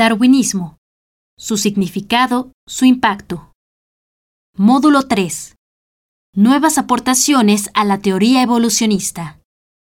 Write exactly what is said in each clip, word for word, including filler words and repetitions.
Darwinismo. Su significado, su impacto. Módulo tres. Nuevas aportaciones a la teoría evolucionista.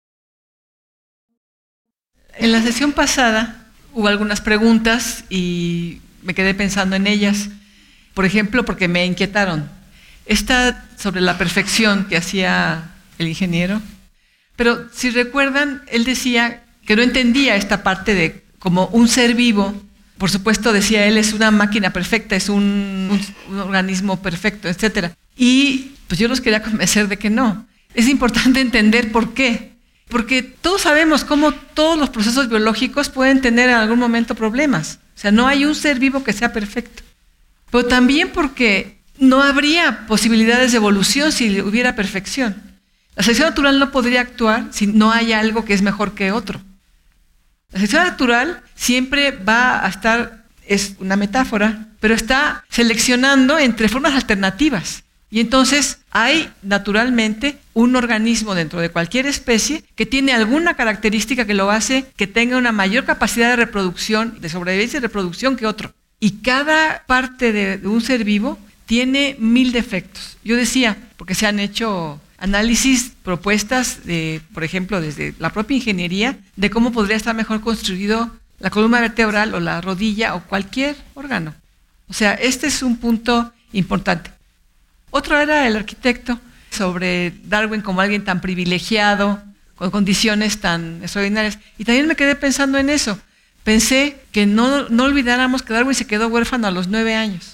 En la sesión pasada hubo algunas preguntas y me quedé pensando en ellas. Por ejemplo, porque me inquietaron. Esta sobre la perfección que hacía el ingeniero. Pero si recuerdan, él decía que no entendía esta parte de como un ser vivo. Por supuesto, decía él, es una máquina perfecta, es un, un, un organismo perfecto, etcétera. Y pues yo los quería convencer de que no. Es importante entender por qué. Porque todos sabemos cómo todos los procesos biológicos pueden tener en algún momento problemas. O sea, no hay un ser vivo que sea perfecto. Pero también porque no habría posibilidades de evolución si hubiera perfección. La selección natural no podría actuar si no hay algo que es mejor que otro. La selección natural siempre va a estar, es una metáfora, pero está seleccionando entre formas alternativas. Y entonces hay naturalmente un organismo dentro de cualquier especie que tiene alguna característica que lo hace que tenga una mayor capacidad de reproducción, de sobrevivencia y reproducción que otro. Y cada parte de, de un ser vivo tiene mil defectos. Yo decía, porque se han hecho análisis, propuestas, de, por ejemplo, desde la propia ingeniería, de cómo podría estar mejor construido la columna vertebral o la rodilla o cualquier órgano. O sea, este es un punto importante. Otro era el arquitecto, sobre Darwin como alguien tan privilegiado, con condiciones tan extraordinarias. Y también me quedé pensando en eso. Pensé que no, no olvidáramos que Darwin se quedó huérfano a los nueve años.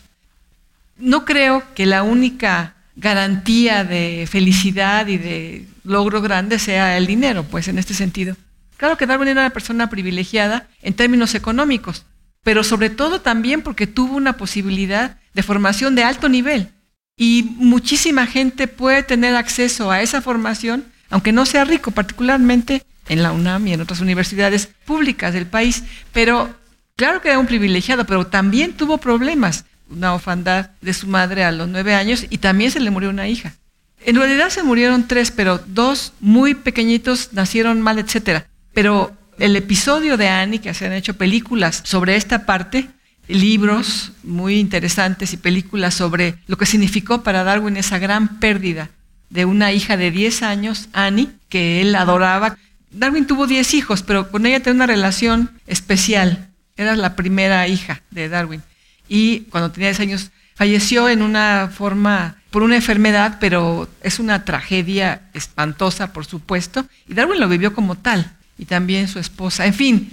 No creo que la única garantía de felicidad y de logro grande sea el dinero, pues en este sentido. Claro que Darwin era una persona privilegiada en términos económicos, pero sobre todo también porque tuvo una posibilidad de formación de alto nivel. Y muchísima gente puede tener acceso a esa formación, aunque no sea rico, particularmente en la UNAM y en otras universidades públicas del país. Pero claro que era un privilegiado, pero también tuvo problemas. Una orfandad de su madre a los nueve años y también se le murió una hija. En realidad se murieron tres, pero dos muy pequeñitos nacieron mal, etcétera. Pero el episodio de Annie, que se han hecho películas sobre esta parte, libros muy interesantes y películas sobre lo que significó para Darwin esa gran pérdida de una hija de diez años, Annie, que él adoraba. Darwin tuvo diez hijos, pero con ella tenía una relación especial. Era la primera hija de Darwin. Y cuando tenía diez años falleció en una forma, por una enfermedad, pero es una tragedia espantosa, por supuesto. Y Darwin lo vivió como tal, y también su esposa. En fin,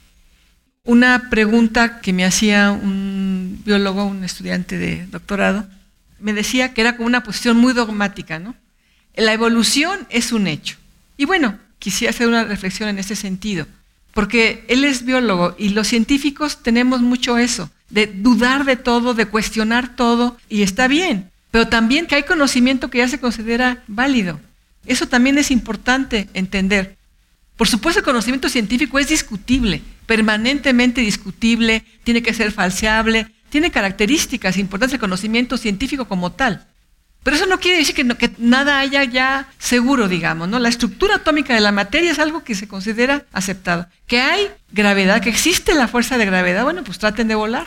una pregunta que me hacía un biólogo, un estudiante de doctorado, me decía que era como una posición muy dogmática, ¿no? La evolución es un hecho. Y bueno, quisiera hacer una reflexión en ese sentido, porque él es biólogo y los científicos tenemos mucho eso, de dudar de todo, de cuestionar todo, y está bien, pero también que hay conocimiento que ya se considera válido. Eso también es importante entender. Por supuesto, el conocimiento científico es discutible, permanentemente discutible, tiene que ser falseable, tiene características importantes el conocimiento científico como tal. Pero eso no quiere decir que, no, que nada haya ya seguro, digamos, ¿no? La estructura atómica de la materia es algo que se considera aceptado. Que hay gravedad, que existe la fuerza de gravedad, bueno, pues traten de volar.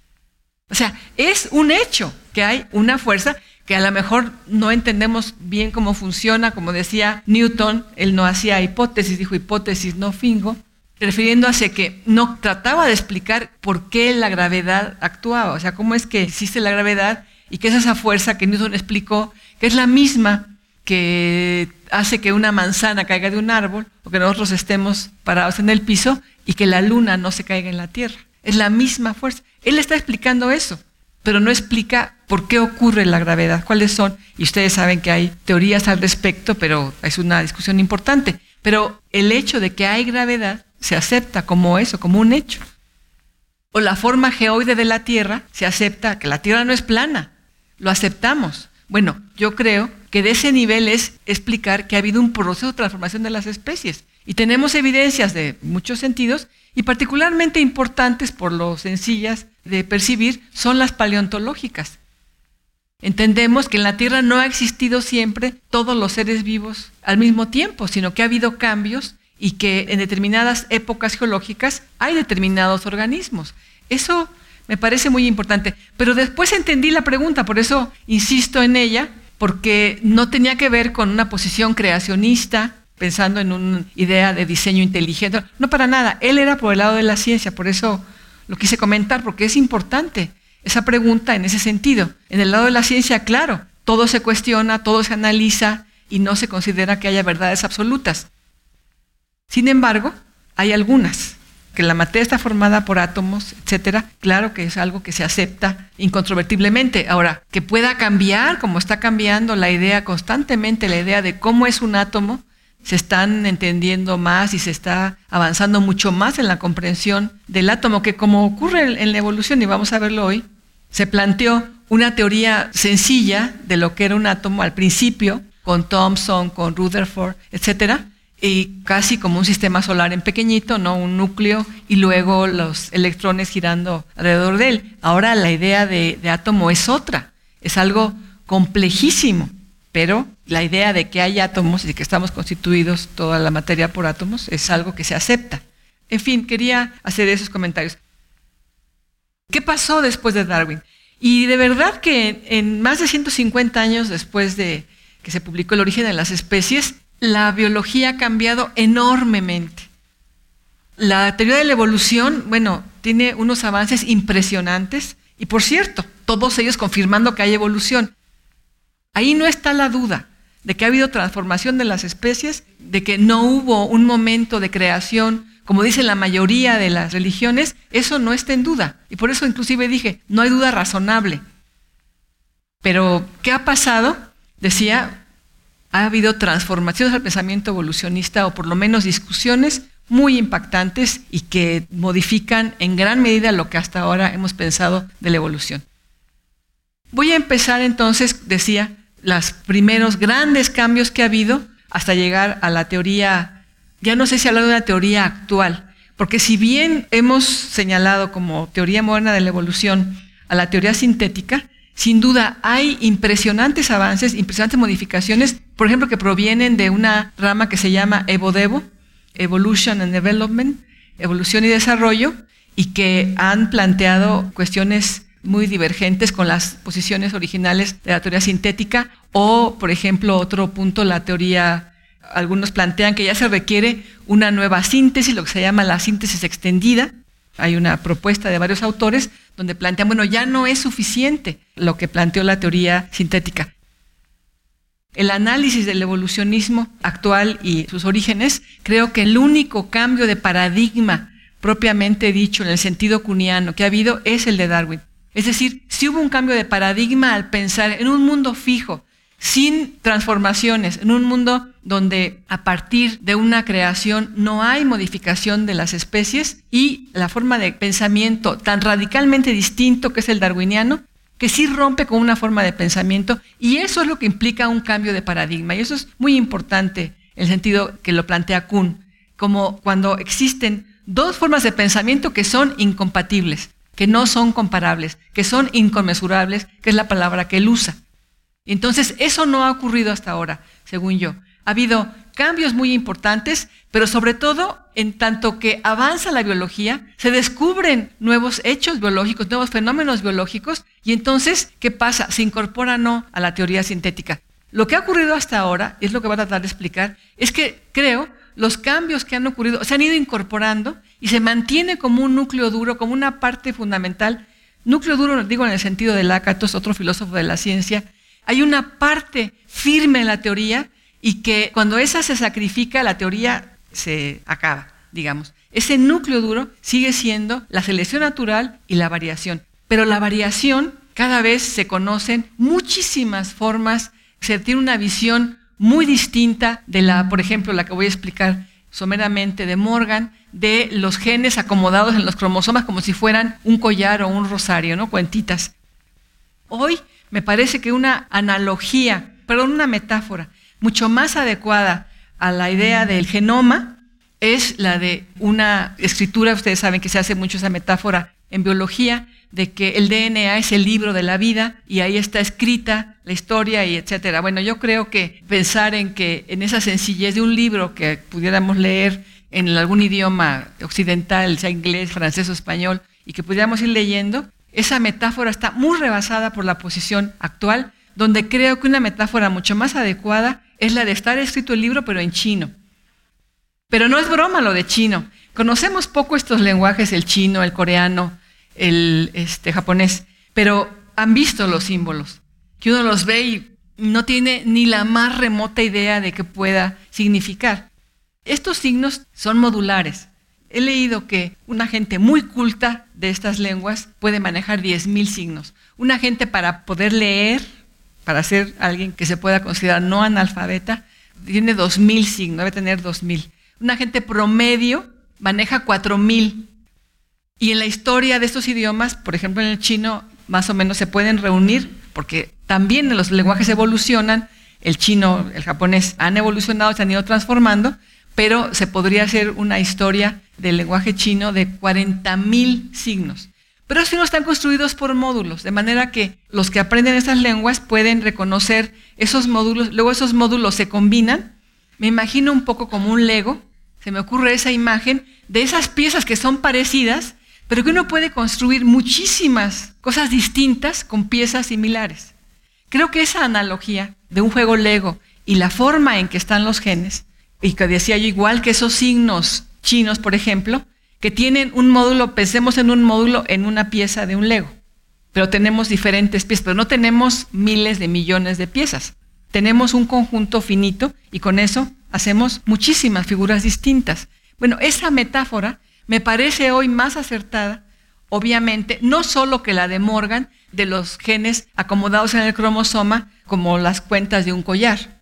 O sea, es un hecho que hay una fuerza que a lo mejor no entendemos bien cómo funciona, como decía Newton, él no hacía hipótesis, dijo hipótesis, no fingo, refiriéndose a que no trataba de explicar por qué la gravedad actuaba, o sea, cómo es que existe la gravedad y qué es esa fuerza que Newton explicó, que es la misma que hace que una manzana caiga de un árbol o que nosotros estemos parados en el piso y que la luna no se caiga en la tierra. Es la misma fuerza. Él está explicando eso, pero no explica por qué ocurre la gravedad, cuáles son, y ustedes saben que hay teorías al respecto, pero es una discusión importante. Pero el hecho de que hay gravedad se acepta como eso, como un hecho. O la forma geoide de la Tierra, se acepta que la Tierra no es plana, lo aceptamos. Bueno, yo creo que de ese nivel es explicar que ha habido un proceso de transformación de las especies. Y tenemos evidencias de muchos sentidos, y particularmente importantes por lo sencillas de percibir, son las paleontológicas. Entendemos que en la Tierra no ha existido siempre todos los seres vivos al mismo tiempo, sino que ha habido cambios y que en determinadas épocas geológicas hay determinados organismos. Eso me parece muy importante. Pero después entendí la pregunta, por eso insisto en ella, porque no tenía que ver con una posición creacionista, pensando en una idea de diseño inteligente. No, para nada. Él era por el lado de la ciencia, por eso lo quise comentar, porque es importante esa pregunta en ese sentido. En el lado de la ciencia, claro, todo se cuestiona, todo se analiza y no se considera que haya verdades absolutas. Sin embargo, hay algunas, que la materia está formada por átomos, etcétera. Claro que es algo que se acepta incontrovertiblemente. Ahora, que pueda cambiar, como está cambiando la idea constantemente, la idea de cómo es un átomo, se están entendiendo más y se está avanzando mucho más en la comprensión del átomo, que como ocurre en la evolución, y vamos a verlo hoy, se planteó una teoría sencilla de lo que era un átomo al principio, con Thomson, con Rutherford, etcétera, y casi como un sistema solar en pequeñito, ¿no? Un núcleo y luego los electrones girando alrededor de él. Ahora la idea de, de átomo es otra, es algo complejísimo, pero la idea de que hay átomos y que estamos constituidos toda la materia por átomos es algo que se acepta. En fin, quería hacer esos comentarios. ¿Qué pasó después de Darwin? Y de verdad que en más de ciento cincuenta años después de que se publicó El origen de las especies, la biología ha cambiado enormemente. La teoría de la evolución, bueno, tiene unos avances impresionantes y, por cierto, todos ellos confirmando que hay evolución. Ahí no está la duda de que ha habido transformación de las especies, de que no hubo un momento de creación, como dicen la mayoría de las religiones. Eso no está en duda. Y por eso inclusive dije, no hay duda razonable. Pero, ¿qué ha pasado? Decía, ha habido transformaciones al pensamiento evolucionista, o por lo menos discusiones muy impactantes y que modifican en gran medida lo que hasta ahora hemos pensado de la evolución. Voy a empezar entonces, decía, los primeros grandes cambios que ha habido hasta llegar a la teoría, ya no sé si hablar de una teoría actual, porque si bien hemos señalado como teoría moderna de la evolución a la teoría sintética, sin duda hay impresionantes avances, impresionantes modificaciones, por ejemplo, que provienen de una rama que se llama EvoDevo, Evolution and Development, Evolución y Desarrollo, y que han planteado cuestiones muy divergentes con las posiciones originales de la teoría sintética, o, por ejemplo, otro punto, la teoría, algunos plantean que ya se requiere una nueva síntesis, lo que se llama la síntesis extendida. Hay una propuesta de varios autores donde plantean, bueno, ya no es suficiente lo que planteó la teoría sintética. El análisis del evolucionismo actual y sus orígenes, creo que el único cambio de paradigma propiamente dicho en el sentido kuhniano que ha habido es el de Darwin. Es decir, si hubo un cambio de paradigma al pensar en un mundo fijo, sin transformaciones, en un mundo donde a partir de una creación no hay modificación de las especies, y la forma de pensamiento tan radicalmente distinto que es el darwiniano, que sí rompe con una forma de pensamiento, y eso es lo que implica un cambio de paradigma. Y eso es muy importante en el sentido que lo plantea Kuhn, como cuando existen dos formas de pensamiento que son incompatibles, que no son comparables, que son inconmensurables, que es la palabra que él usa. Entonces, eso no ha ocurrido hasta ahora, según yo. Ha habido cambios muy importantes, pero sobre todo, en tanto que avanza la biología, se descubren nuevos hechos biológicos, nuevos fenómenos biológicos, y entonces, ¿qué pasa? Se incorpora o no a la teoría sintética. Lo que ha ocurrido hasta ahora, y es lo que voy a tratar de explicar, es que creo los cambios que han ocurrido se han ido incorporando y se mantiene como un núcleo duro, como una parte fundamental. Núcleo duro, digo en el sentido de Lakatos, otro filósofo de la ciencia. Hay una parte firme en la teoría y que cuando esa se sacrifica, la teoría se acaba, digamos. Ese núcleo duro sigue siendo la selección natural y la variación. Pero la variación, cada vez se conocen muchísimas formas, se tiene una visión muy distinta de la, por ejemplo, la que voy a explicar someramente de Morgan, de los genes acomodados en los cromosomas como si fueran un collar o un rosario, ¿no? Cuentitas. Hoy me parece que una analogía, perdón, una metáfora mucho más adecuada a la idea del genoma es la de una escritura. Ustedes saben que se hace mucho esa metáfora en biología, de que el D N A es el libro de la vida y ahí está escrita la historia y etcétera. Bueno, yo creo que pensar en que en esa sencillez de un libro que pudiéramos leer en algún idioma occidental, sea inglés, francés o español, y que pudiéramos ir leyendo, esa metáfora está muy rebasada por la posición actual, donde creo que una metáfora mucho más adecuada es la de estar escrito el libro, pero en chino. Pero no es broma lo de chino. Conocemos poco estos lenguajes, el chino, el coreano, el este, japonés, pero han visto los símbolos, que uno los ve y no tiene ni la más remota idea de qué pueda significar. Estos signos son modulares. He leído que una gente muy culta de estas lenguas puede manejar diez mil signos. Una gente para poder leer, para ser alguien que se pueda considerar no analfabeta, tiene dos mil signos, debe tener dos mil. Una gente promedio maneja cuatro mil. Y en la historia de estos idiomas, por ejemplo en el chino, más o menos se pueden reunir, porque también los lenguajes evolucionan, el chino, el japonés han evolucionado, se han ido transformando, pero se podría hacer una historia del lenguaje chino de cuarenta mil signos. Pero esos signos están construidos por módulos, de manera que los que aprenden estas lenguas pueden reconocer esos módulos, luego esos módulos se combinan. Me imagino un poco como un Lego, se me ocurre esa imagen de esas piezas que son parecidas, pero que uno puede construir muchísimas cosas distintas con piezas similares. Creo que esa analogía de un juego Lego y la forma en que están los genes, y que decía yo, igual que esos signos chinos, por ejemplo, que tienen un módulo, pensemos en un módulo en una pieza de un Lego, pero tenemos diferentes piezas, pero no tenemos miles de millones de piezas. Tenemos un conjunto finito y con eso hacemos muchísimas figuras distintas. Bueno, esa metáfora me parece hoy más acertada, obviamente, no solo que la de Morgan, de los genes acomodados en el cromosoma, como las cuentas de un collar,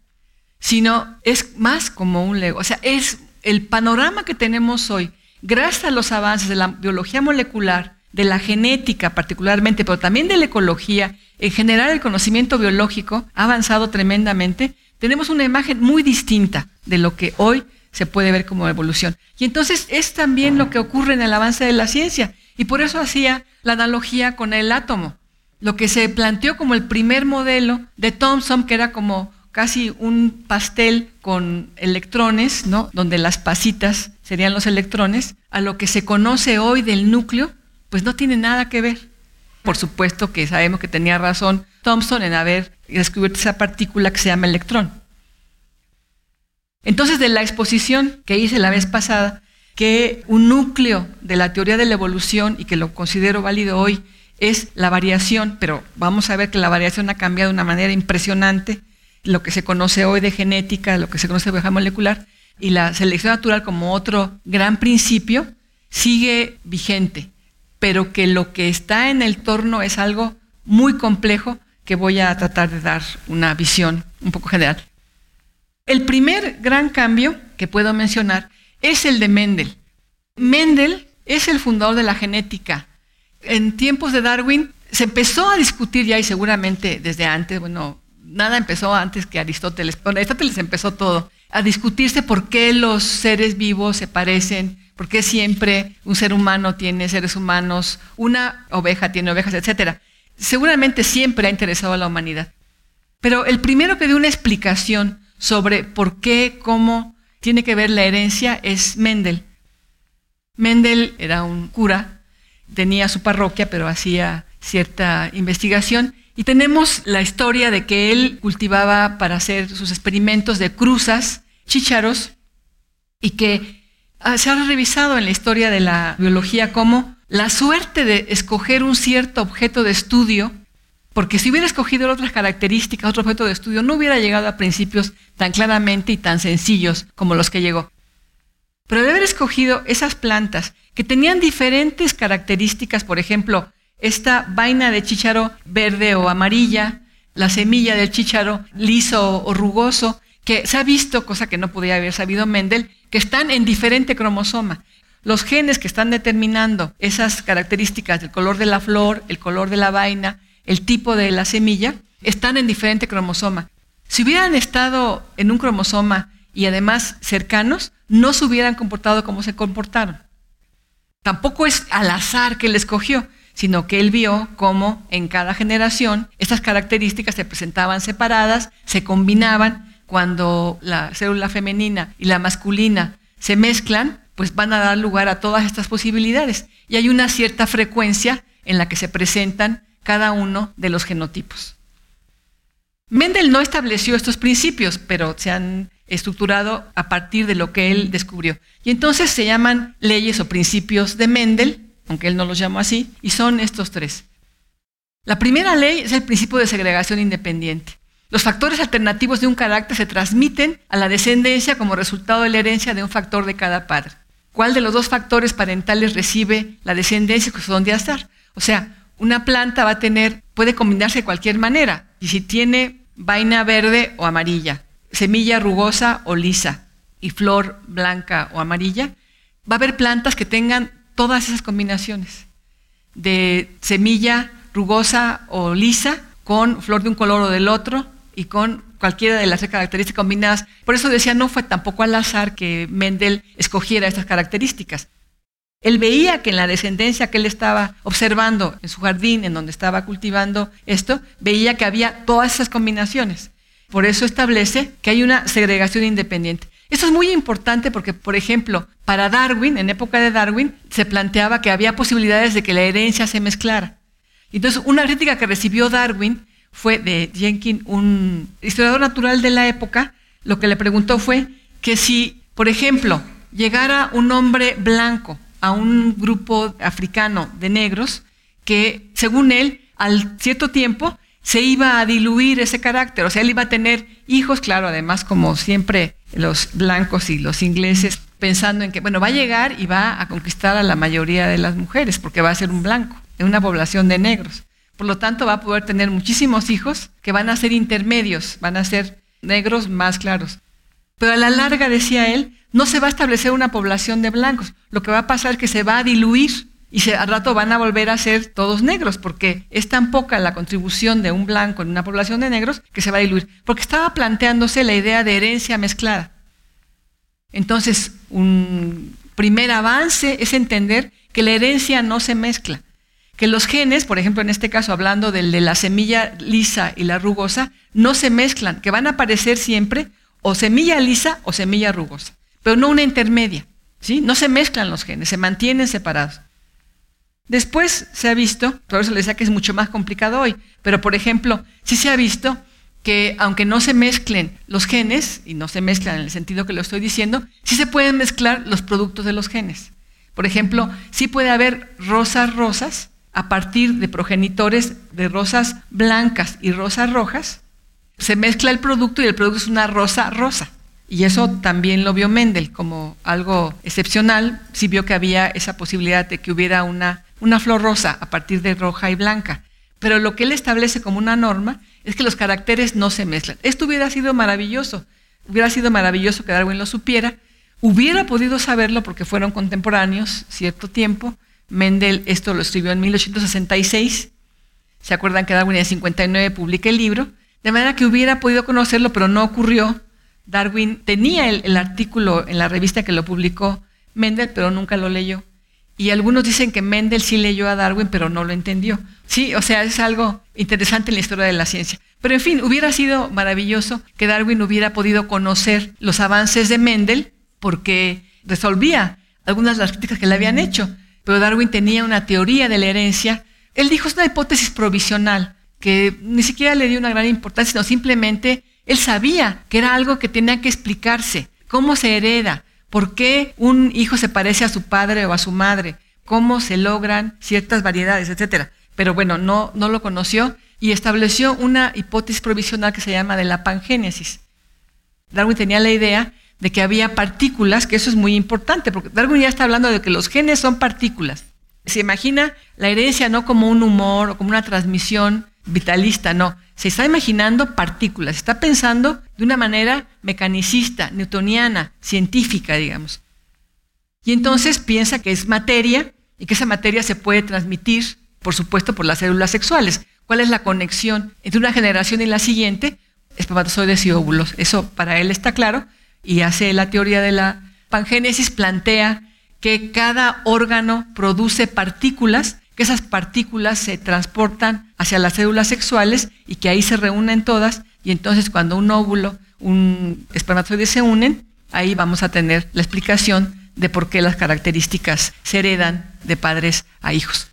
sino es más como un Lego. O sea, es el panorama que tenemos hoy, gracias a los avances de la biología molecular, de la genética particularmente, pero también de la ecología, en general el conocimiento biológico ha avanzado tremendamente. Tenemos una imagen muy distinta de lo que hoy se puede ver como evolución. Y entonces es también lo que ocurre en el avance de la ciencia. Y por eso hacía la analogía con el átomo. Lo que se planteó como el primer modelo de Thomson, que era como casi un pastel con electrones, ¿no? Donde las pasitas serían los electrones, a lo que se conoce hoy del núcleo, pues no tiene nada que ver. Por supuesto que sabemos que tenía razón Thomson en haber descubierto esa partícula que se llama electrón. Entonces, de la exposición que hice la vez pasada, que un núcleo de la teoría de la evolución, y que lo considero válido hoy, es la variación, pero vamos a ver que la variación ha cambiado de una manera impresionante, lo que se conoce hoy de genética, lo que se conoce de biología molecular, y la selección natural como otro gran principio, sigue vigente, pero que lo que está en el torno es algo muy complejo que voy a tratar de dar una visión un poco general. El primer gran cambio que puedo mencionar es el de Mendel. Mendel es el fundador de la genética. En tiempos de Darwin se empezó a discutir ya, y seguramente desde antes, bueno, nada empezó antes que Aristóteles. Bueno, Aristóteles empezó todo, a discutirse por qué los seres vivos se parecen, por qué siempre un ser humano tiene seres humanos, una oveja tiene ovejas, etcétera. Seguramente siempre ha interesado a la humanidad. Pero el primero que dio una explicación sobre por qué, cómo tiene que ver la herencia es Mendel. Mendel era un cura, tenía su parroquia, pero hacía cierta investigación. Y tenemos la historia de que él cultivaba para hacer sus experimentos de cruzas, chícharos, y que se ha revisado en la historia de la biología como la suerte de escoger un cierto objeto de estudio, porque si hubiera escogido otras características, otro objeto de estudio, no hubiera llegado a principios tan claramente y tan sencillos como los que llegó. Pero de haber escogido esas plantas que tenían diferentes características, por ejemplo, esta vaina de chícharo verde o amarilla, la semilla del chícharo liso o rugoso, que se ha visto, cosa que no podía haber sabido Mendel, que están en diferente cromosoma. Los genes que están determinando esas características del color de la flor, el color de la vaina, el tipo de la semilla, están en diferente cromosoma. Si hubieran estado en un cromosoma y además cercanos, no se hubieran comportado como se comportaron. Tampoco es al azar que él escogió, sino que él vio cómo en cada generación estas características se presentaban separadas, se combinaban. Cuando la célula femenina y la masculina se mezclan, pues van a dar lugar a todas estas posibilidades. Y hay una cierta frecuencia en la que se presentan cada uno de los genotipos. Mendel no estableció estos principios, pero se han estructurado a partir de lo que él descubrió. Y entonces se llaman leyes o principios de Mendel, aunque él no los llamó así, y son estos tres. La primera ley es el principio de segregación independiente. Los factores alternativos de un carácter se transmiten a la descendencia como resultado de la herencia de un factor de cada padre. ¿Cuál de los dos factores parentales recibe la descendencia que son de azar? O sea, una planta va a tener, puede combinarse de cualquier manera. Y si tiene vaina verde o amarilla, semilla rugosa o lisa y flor blanca o amarilla, va a haber plantas que tengan todas esas combinaciones de semilla rugosa o lisa con flor de un color o del otro y con cualquiera de las tres características combinadas. Por eso decía, no fue tampoco al azar que Mendel escogiera estas características. Él veía que en la descendencia que él estaba observando en su jardín, en donde estaba cultivando esto, veía que había todas esas combinaciones. Por eso establece que hay una segregación independiente. Esto es muy importante porque, por ejemplo, para Darwin, en época de Darwin, se planteaba que había posibilidades de que la herencia se mezclara. Entonces, una crítica que recibió Darwin fue de Jenkins, un historiador natural de la época. Lo que le preguntó fue que si, por ejemplo, llegara un hombre blanco a un grupo africano de negros, que según él, al cierto tiempo, se iba a diluir ese carácter. O sea, él iba a tener hijos, claro, además, como siempre los blancos y los ingleses, pensando en que, bueno, va a llegar y va a conquistar a la mayoría de las mujeres, porque va a ser un blanco, en una población de negros. Por lo tanto, va a poder tener muchísimos hijos que van a ser intermedios, van a ser negros más claros. Pero a la larga, decía él, no se va a establecer una población de blancos. Lo que va a pasar es que se va a diluir y se, al rato van a volver a ser todos negros, porque es tan poca la contribución de un blanco en una población de negros que se va a diluir. Porque estaba planteándose la idea de herencia mezclada. Entonces, un primer avance es entender que la herencia no se mezcla. Que los genes, por ejemplo, en este caso hablando del de la semilla lisa y la rugosa, no se mezclan, que van a aparecer siempre o semilla lisa o semilla rugosa, pero no una intermedia, ¿sí? No se mezclan los genes, se mantienen separados. Después se ha visto, por eso les decía que es mucho más complicado hoy, pero por ejemplo, sí se ha visto que aunque no se mezclen los genes, y no se mezclan en el sentido que lo estoy diciendo, sí se pueden mezclar los productos de los genes. Por ejemplo, sí puede haber rosas rosas a partir de progenitores de rosas blancas y rosas rojas. Se mezcla el producto y el producto es una rosa rosa. Y eso también lo vio Mendel como algo excepcional. Sí vio que había esa posibilidad de que hubiera una, una flor rosa a partir de roja y blanca. Pero lo que él establece como una norma es que los caracteres no se mezclan. Esto hubiera sido maravilloso. Hubiera sido maravilloso que Darwin lo supiera. Hubiera podido saberlo porque fueron contemporáneos cierto tiempo. Mendel esto lo escribió en mil ochocientos sesenta y seis. ¿Se acuerdan que Darwin en cincuenta y nueve publica el libro? De manera que hubiera podido conocerlo, pero no ocurrió. Darwin tenía el, el artículo en la revista que lo publicó Mendel, pero nunca lo leyó. Y algunos dicen que Mendel sí leyó a Darwin, pero no lo entendió. Sí, o sea, es algo interesante en la historia de la ciencia. Pero en fin, hubiera sido maravilloso que Darwin hubiera podido conocer los avances de Mendel, porque resolvía algunas de las críticas que le habían hecho. Pero Darwin tenía una teoría de la herencia. Él dijo, es una hipótesis provisional, que ni siquiera le dio una gran importancia, sino simplemente él sabía que era algo que tenía que explicarse. ¿Cómo se hereda? ¿Por qué un hijo se parece a su padre o a su madre? ¿Cómo se logran ciertas variedades, etcétera? Pero bueno, no, no lo conoció y estableció una hipótesis provisional que se llama de la pangénesis. Darwin tenía la idea de que había partículas, que eso es muy importante, porque Darwin ya está hablando de que los genes son partículas. Se imagina la herencia no como un humor o como una transmisión vitalista, no. Se está imaginando partículas, está pensando de una manera mecanicista, newtoniana, científica, digamos. Y entonces piensa que es materia y que esa materia se puede transmitir, por supuesto, por las células sexuales. ¿Cuál es la conexión entre una generación y la siguiente? Espermatozoides y óvulos. Eso para él está claro. Y hace la teoría de la pangénesis, plantea que cada órgano produce partículas, que esas partículas se transportan hacia las células sexuales y que ahí se reúnen todas, y entonces cuando un óvulo, un espermatozoide se unen, ahí vamos a tener la explicación de por qué las características se heredan de padres a hijos.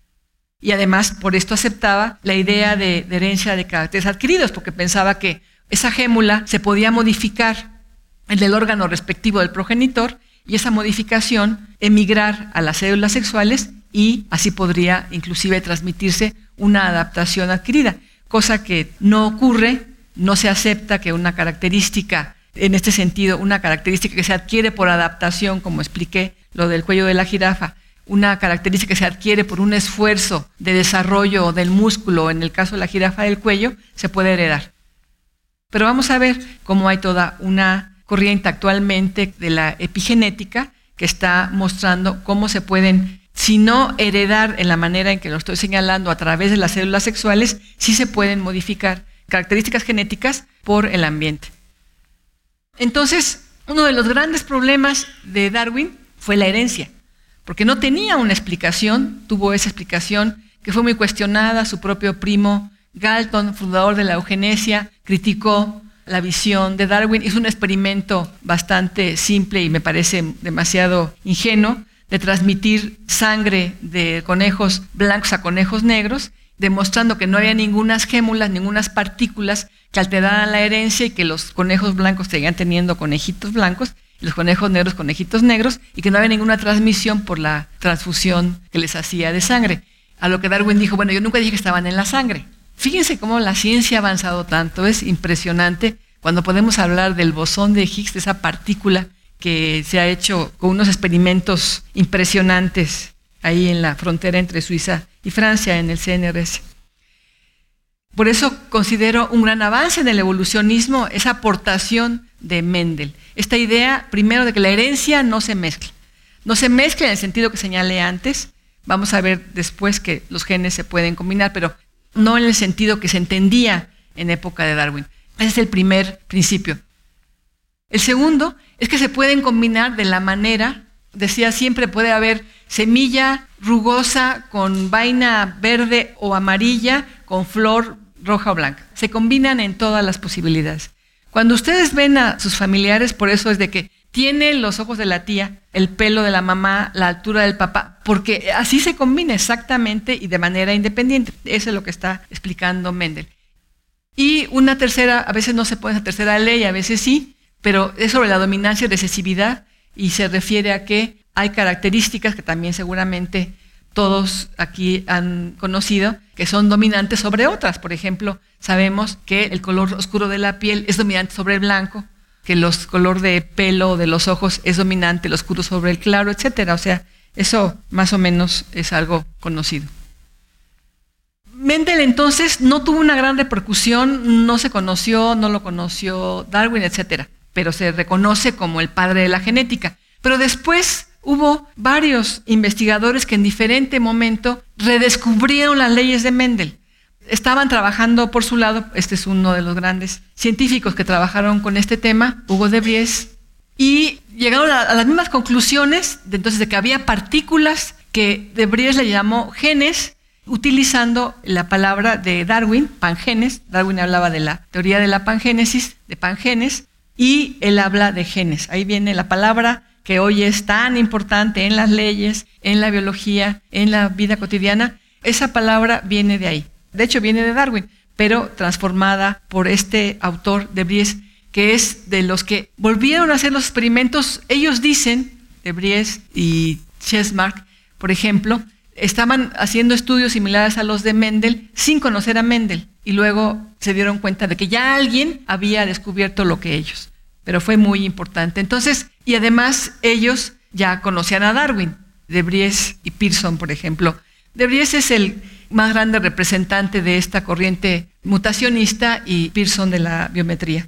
Y además, por esto aceptaba la idea de, de herencia de caracteres adquiridos, porque pensaba que esa gémula se podía modificar en el órgano respectivo del progenitor y esa modificación emigrar a las células sexuales y así podría inclusive transmitirse una adaptación adquirida, cosa que no ocurre, no se acepta que una característica, en este sentido, una característica que se adquiere por adaptación, como expliqué, lo del cuello de la jirafa, una característica que se adquiere por un esfuerzo de desarrollo del músculo, en el caso de la jirafa del cuello, se puede heredar. Pero vamos a ver cómo hay toda una corriente actualmente de la epigenética que está mostrando cómo se pueden, si no heredar en la manera en que lo estoy señalando a través de las células sexuales, sí se pueden modificar características genéticas por el ambiente. Entonces, uno de los grandes problemas de Darwin fue la herencia, porque no tenía una explicación, tuvo esa explicación que fue muy cuestionada. Su propio primo Galton, fundador de la eugenesia, criticó la visión de Darwin. Hizo un experimento bastante simple y me parece demasiado ingenuo de transmitir sangre de conejos blancos a conejos negros, demostrando que no había ningunas gémulas, ningunas partículas que alteraran la herencia y que los conejos blancos seguían teniendo conejitos blancos y los conejos negros conejitos negros y que no había ninguna transmisión por la transfusión que les hacía de sangre. A lo que Darwin dijo, bueno, yo nunca dije que estaban en la sangre. Fíjense cómo la ciencia ha avanzado tanto, es impresionante cuando podemos hablar del bosón de Higgs, de esa partícula que se ha hecho con unos experimentos impresionantes ahí en la frontera entre Suiza y Francia, en el C N R S. Por eso considero un gran avance en el evolucionismo esa aportación de Mendel. Esta idea, primero, de que la herencia no se mezcla. No se mezcla en el sentido que señalé antes. Vamos a ver después que los genes se pueden combinar, pero no en el sentido que se entendía en época de Darwin. Ese es el primer principio. El segundo es que se pueden combinar de la manera, decía, siempre puede haber semilla rugosa con vaina verde o amarilla con flor roja o blanca. Se combinan en todas las posibilidades. Cuando ustedes ven a sus familiares, por eso es de que tiene los ojos de la tía, el pelo de la mamá, la altura del papá, porque así se combina exactamente y de manera independiente. Eso es lo que está explicando Mendel. Y una tercera, a veces no se pone esa tercera ley, a veces sí, pero es sobre la dominancia y recesividad y se refiere a que hay características que también seguramente todos aquí han conocido que son dominantes sobre otras. Por ejemplo, sabemos que el color oscuro de la piel es dominante sobre el blanco, que el color de pelo de los ojos es dominante, el oscuro sobre el claro, etcétera. O sea, eso más o menos es algo conocido. Mendel entonces no tuvo una gran repercusión, no se conoció, no lo conoció Darwin, etcétera, pero se reconoce como el padre de la genética. Pero después hubo varios investigadores que en diferente momento redescubrieron las leyes de Mendel. Estaban trabajando por su lado, este es uno de los grandes científicos que trabajaron con este tema, Hugo de Vries, y llegaron a, a las mismas conclusiones de entonces de que había partículas que de Vries le llamó genes, utilizando la palabra de Darwin, pangenes. Darwin hablaba de la teoría de la pangénesis, de pangenes, y él habla de genes. Ahí viene la palabra que hoy es tan importante en las leyes, en la biología, en la vida cotidiana. Esa palabra viene de ahí. De hecho, viene de Darwin, pero transformada por este autor de Vries, que es de los que volvieron a hacer los experimentos. Ellos dicen, de Vries y Chesmark, por ejemplo, estaban haciendo estudios similares a los de Mendel sin conocer a Mendel y luego se dieron cuenta de que ya alguien había descubierto lo que ellos, pero fue muy importante. Entonces, y además ellos ya conocían a Darwin, de Vries y Pearson, por ejemplo. De Vries es el más grande representante de esta corriente mutacionista y Pearson de la biometría.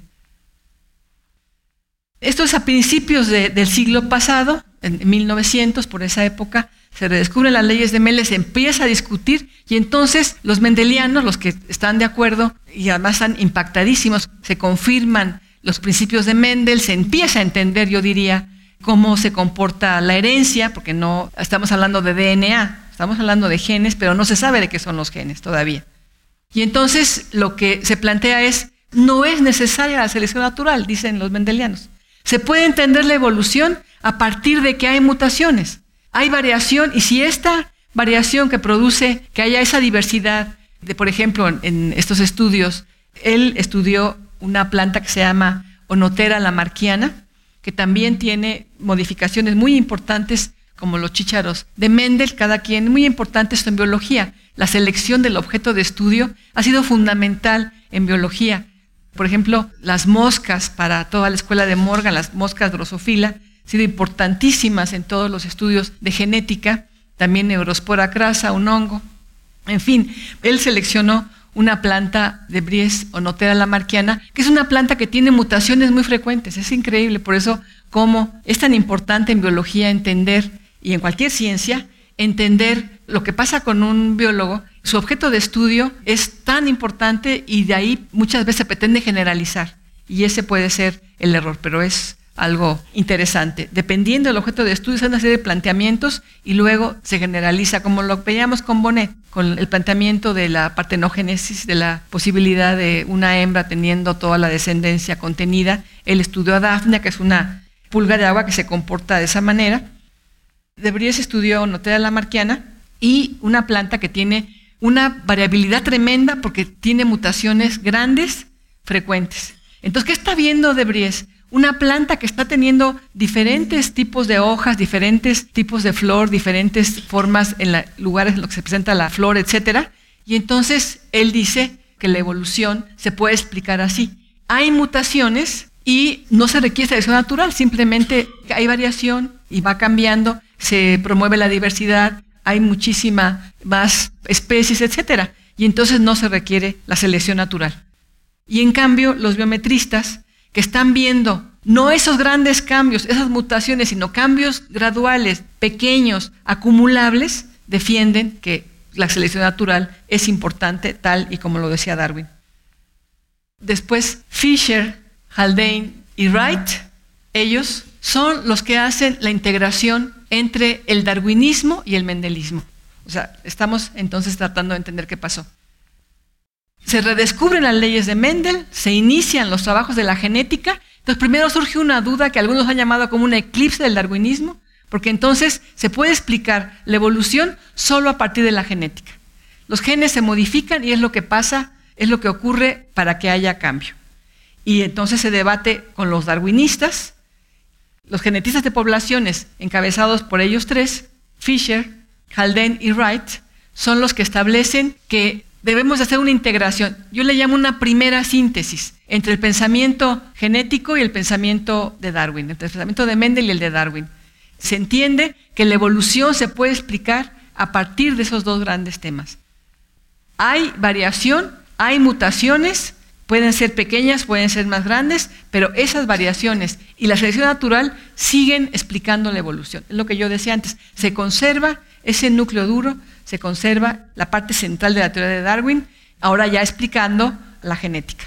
Esto es a principios de, del siglo pasado, en mil novecientos, por esa época, se redescubren las leyes de Mendel, se empieza a discutir y entonces los mendelianos, los que están de acuerdo y además están impactadísimos, se confirman los principios de Mendel, se empieza a entender, yo diría, cómo se comporta la herencia, porque no estamos hablando de D N A, estamos hablando de genes, pero no se sabe de qué son los genes todavía. Y entonces lo que se plantea es, no es necesaria la selección natural, dicen los mendelianos. Se puede entender la evolución a partir de que hay mutaciones. Hay variación, y si esta variación que produce que haya esa diversidad, de, por ejemplo, en, en estos estudios, él estudió una planta que se llama Onothera lamarckiana, que también tiene modificaciones muy importantes, como los chícharos de Mendel, cada quien, muy importante esto en biología. La selección del objeto de estudio ha sido fundamental en biología. Por ejemplo, las moscas para toda la escuela de Morgan, las moscas Drosophila, han sido importantísimas en todos los estudios de genética, también Neurospora crassa, un hongo. En fin, él seleccionó una planta de Bries, Onothera lamarckiana, que es una planta que tiene mutaciones muy frecuentes. Es increíble, por eso cómo es tan importante en biología entender, y en cualquier ciencia, entender lo que pasa con un biólogo. Su objeto de estudio es tan importante y de ahí muchas veces se pretende generalizar. Y ese puede ser el error, pero es algo interesante. Dependiendo del objeto de estudio, se hacen una serie de planteamientos y luego se generaliza, como lo veíamos con Bonnet, con el planteamiento de la partenogénesis, de la posibilidad de una hembra teniendo toda la descendencia contenida. Él estudió a Daphnia, que es una pulga de agua que se comporta de esa manera. De Bries estudió Onothera lamarckiana, y una planta que tiene una variabilidad tremenda porque tiene mutaciones grandes, frecuentes. Entonces, ¿qué está viendo de Bries? Una planta que está teniendo diferentes tipos de hojas, diferentes tipos de flor, diferentes formas en los lugares en los que se presenta la flor, etcétera. Y entonces él dice que la evolución se puede explicar así. Hay mutaciones y no se requiere selección natural, simplemente hay variación y va cambiando, se promueve la diversidad, hay muchísima más especies, etcétera. Y entonces no se requiere la selección natural. Y en cambio, los biometristas que están viendo no esos grandes cambios, esas mutaciones, sino cambios graduales, pequeños, acumulables, defienden que la selección natural es importante, tal y como lo decía Darwin. Después, Fisher, Haldane y Wright, ellos son los que hacen la integración entre el darwinismo y el mendelismo. O sea, estamos entonces tratando de entender qué pasó. Se redescubren las leyes de Mendel, se inician los trabajos de la genética. Entonces primero surge una duda que algunos han llamado como un eclipse del darwinismo, porque entonces se puede explicar la evolución solo a partir de la genética. Los genes se modifican y es lo que pasa, es lo que ocurre para que haya cambio. Y entonces se debate con los darwinistas, los genetistas de poblaciones encabezados por ellos tres, Fisher, Haldane y Wright, son los que establecen que debemos hacer una integración. Yo le llamo una primera síntesis entre el pensamiento genético y el pensamiento de Darwin, entre el pensamiento de Mendel y el de Darwin. Se entiende que la evolución se puede explicar a partir de esos dos grandes temas. Hay variación, hay mutaciones, pueden ser pequeñas, pueden ser más grandes, pero esas variaciones y la selección natural siguen explicando la evolución. Es lo que yo decía antes, se conserva ese núcleo duro, se conserva la parte central de la teoría de Darwin, ahora ya explicando la genética.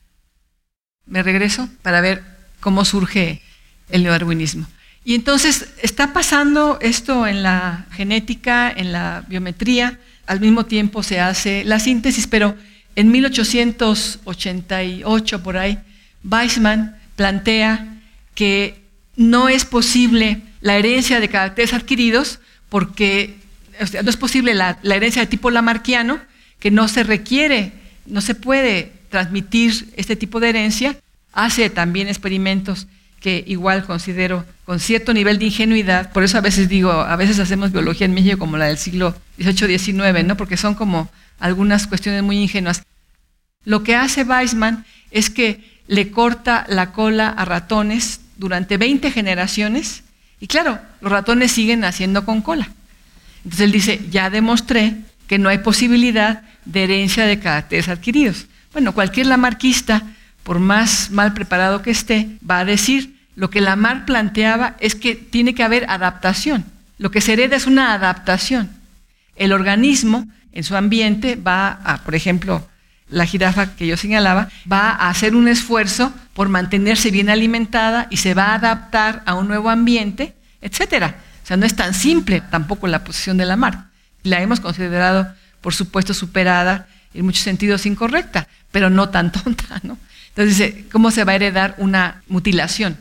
Me regreso para ver cómo surge el neodarwinismo. Y entonces está pasando esto en la genética, en la biometría, al mismo tiempo se hace la síntesis, pero en mil ochocientos ochenta y ocho, por ahí, Weismann plantea que no es posible la herencia de caracteres adquiridos porque o sea, no es posible la, la herencia de tipo lamarckiano, que no se requiere, no se puede transmitir este tipo de herencia. Hace también experimentos que igual considero con cierto nivel de ingenuidad, por eso a veces digo, a veces hacemos biología en México como la del siglo dieciocho diecinueve, ¿no? Porque son como algunas cuestiones muy ingenuas. Lo que hace Weismann es que le corta la cola a ratones durante veinte generaciones, y claro, los ratones siguen naciendo con cola. Entonces él dice, ya demostré que no hay posibilidad de herencia de caracteres adquiridos. Bueno, cualquier lamarckista, por más mal preparado que esté, va a decir, lo que Lamarck planteaba es que tiene que haber adaptación. Lo que se hereda es una adaptación. El organismo en su ambiente va a, por ejemplo, la jirafa que yo señalaba, va a hacer un esfuerzo por mantenerse bien alimentada y se va a adaptar a un nuevo ambiente, etcétera. O sea, no es tan simple tampoco la posición de Lamarck. La hemos considerado, por supuesto, superada, en muchos sentidos incorrecta, pero no tan tonta, ¿no? Entonces dice, ¿cómo se va a heredar una mutilación?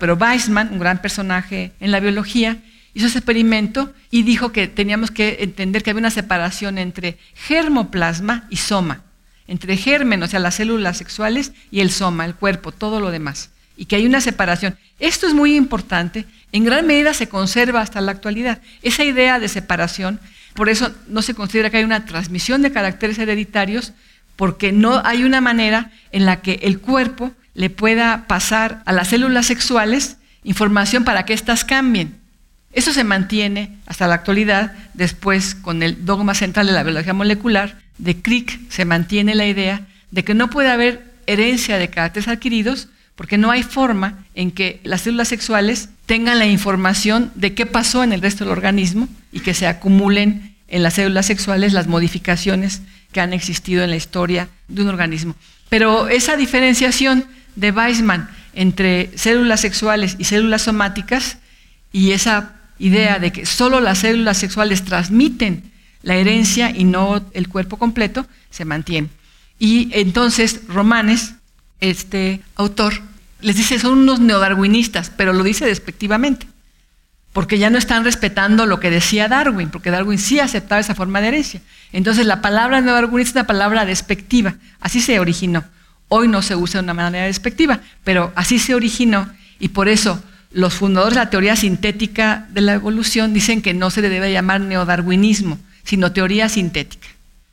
pero Weizmann, un gran personaje en la biología, hizo ese experimento y dijo que teníamos que entender que había una separación entre germoplasma y soma, entre germen, o sea, las células sexuales, y el soma, el cuerpo, todo lo demás, y que hay una separación. Esto es muy importante, en gran medida se conserva hasta la actualidad, esa idea de separación. Por eso no se considera que hay una transmisión de caracteres hereditarios, porque no hay una manera en la que el cuerpo le pueda pasar a las células sexuales información para que éstas cambien. Eso se mantiene hasta la actualidad. Después, con el dogma central de la biología molecular de Crick, se mantiene la idea de que no puede haber herencia de caracteres adquiridos, porque no hay forma en que las células sexuales tengan la información de qué pasó en el resto del organismo y que se acumulen en las células sexuales las modificaciones que han existido en la historia de un organismo. Pero esa diferenciación de Weizmann entre células sexuales y células somáticas, y esa idea de que solo las células sexuales transmiten la herencia y no el cuerpo completo, se mantiene. Y entonces Romanes, este autor, les dice son unos neodarwinistas, pero lo dice despectivamente, porque ya no están respetando lo que decía Darwin, porque Darwin sí aceptaba esa forma de herencia. Entonces la palabra neodarwinista es una palabra despectiva, así se originó. Hoy no se usa de una manera despectiva, pero así se originó, y por eso los fundadores de la teoría sintética de la evolución dicen que no se le debe llamar neodarwinismo, sino teoría sintética.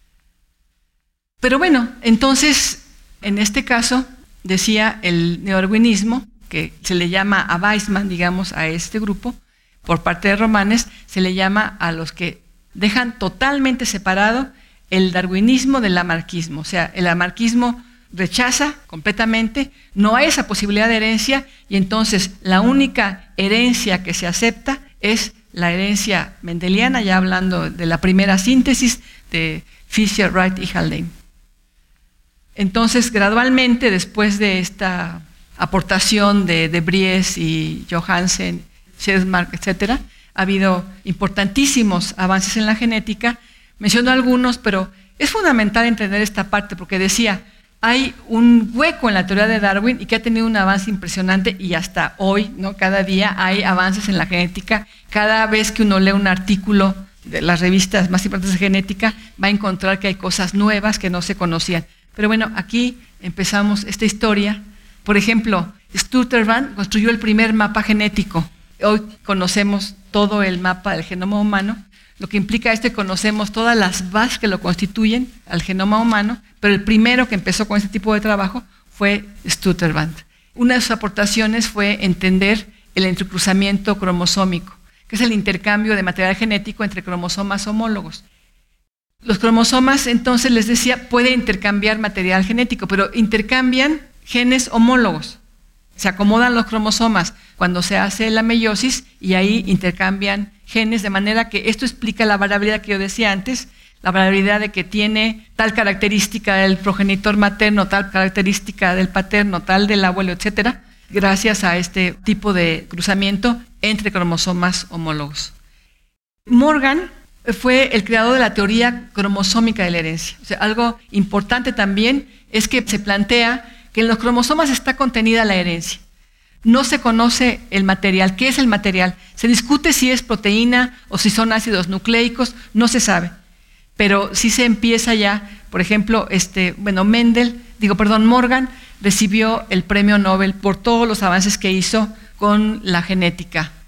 Pero bueno, entonces, en este caso, decía el neodarwinismo, que se le llama a Weizmann, digamos, a este grupo, por parte de Romanes, se le llama a los que dejan totalmente separado el darwinismo del lamarckismo. O sea, el lamarckismo rechaza completamente, no hay esa posibilidad de herencia, y entonces la única herencia que se acepta es la herencia mendeliana, ya hablando de la primera síntesis de Fischer, Wright y Haldane. Entonces, gradualmente, después de esta aportación de de Vries y Johansen, Shedmark, etcétera, ha habido importantísimos avances en la genética. Menciono algunos, pero es fundamental entender esta parte, porque decía, hay un hueco en la teoría de Darwin y que ha tenido un avance impresionante, y hasta hoy, ¿no? Cada día hay avances en la genética. Cada vez que uno lee un artículo de las revistas más importantes de genética, va a encontrar que hay cosas nuevas que no se conocían. Pero bueno, aquí empezamos esta historia. Por ejemplo, Sturtevant construyó el primer mapa genético. Hoy conocemos todo el mapa del genoma humano, lo que implica esto es que conocemos todas las bases que lo constituyen al genoma humano, pero el primero que empezó con este tipo de trabajo fue Sturtevant. Una de sus aportaciones fue entender el entrecruzamiento cromosómico, que es el intercambio de material genético entre cromosomas homólogos. Los cromosomas, entonces les decía, pueden intercambiar material genético, pero intercambian genes homólogos. Se acomodan los cromosomas cuando se hace la meiosis y ahí intercambian genes, de manera que esto explica la variabilidad que yo decía antes, la variabilidad de que tiene tal característica del progenitor materno, tal característica del paterno, tal del abuelo, etcétera, gracias a este tipo de cruzamiento entre cromosomas homólogos. Morgan fue el creador de la teoría cromosómica de la herencia. O sea, algo importante también es que se plantea que en los cromosomas está contenida la herencia. No se conoce el material. ¿Qué es el material? Se discute si es proteína o si son ácidos nucleicos, no se sabe. Pero sí se empieza ya, por ejemplo, este, bueno, Mendel, digo, perdón, Morgan recibió el premio Nobel por todos los avances que hizo con la genética.